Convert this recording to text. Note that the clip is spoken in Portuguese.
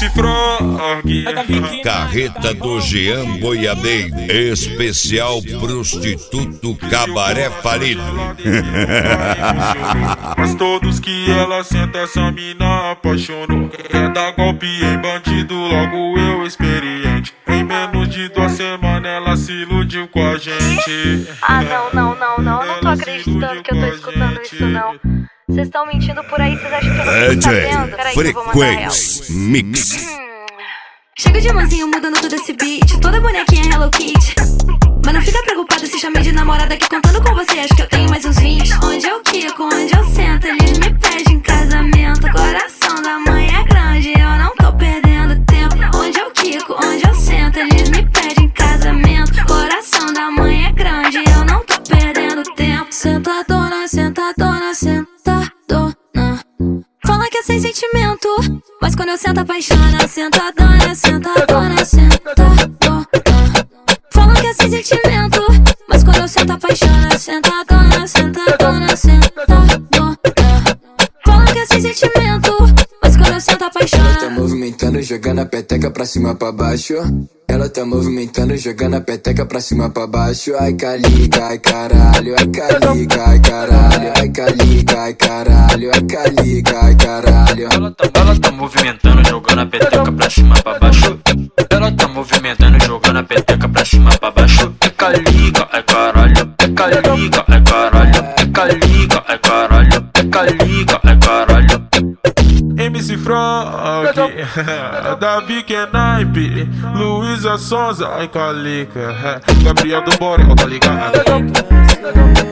MC Frog. Carreta do Jean Boiadeiro, especial prostituto cabaré falido. Mas todos que ela senta, essa mina apaixonou. Quer dar golpe em bandido, logo eu experiente. Em menos de 2 semanas ela se iludiu com a gente. Ah, não tô acreditando que eu tô escutando isso, não. Vocês estão mentindo por aí, vocês acham que eu não tô sabendo? Peraí, que eu vou mandar ela. Frequência Mix. Chega de mansinho mudando todo esse beat, toda bonequinha Hello Kitty. Mas não fica preocupado se chamei de namorada que contando com você acho que eu tenho mais uns 20. Onde eu quico, onde eu sento, eles me pedem casamento. Coração da mãe é grande, eu não tô perdendo tempo. Onde eu quico, onde eu sento, eles me pedem casamento. Coração da mãe é grande, eu não tô perdendo tempo. Sentadona, sentadona, sentadona. Fala que é sem sentimento, mas quando eu sento apaixona. Sentadona, sentadona, sentadona. Fala que é sem sentimento, mas quando eu sento apaixona. Sentadona, sentadona, sentadona. Fala que é sem sentimento, mas quando eu sento apaixona. Ela tá movimentando, jogando a peteca pra cima pra baixo. Ela tá movimentando, jogando a peteca pra cima pra baixo. Ai calica, ai caralho, ai calica, ai caralho, ai calica, ai caralho, ai calica, ai caralho. Ela tá movimentando, jogando a peteca pra cima pra baixo. Ela tá movimentando, jogando a peteca pra cima pra baixo. É calica, ai caralho, é calica, ai caralho, é calica, ai caralho, é calica, ai caralho. MC Frog, Davi Kenaipe, Luísa Sonza, ai calica, Gabriel do Borel, tá ligado?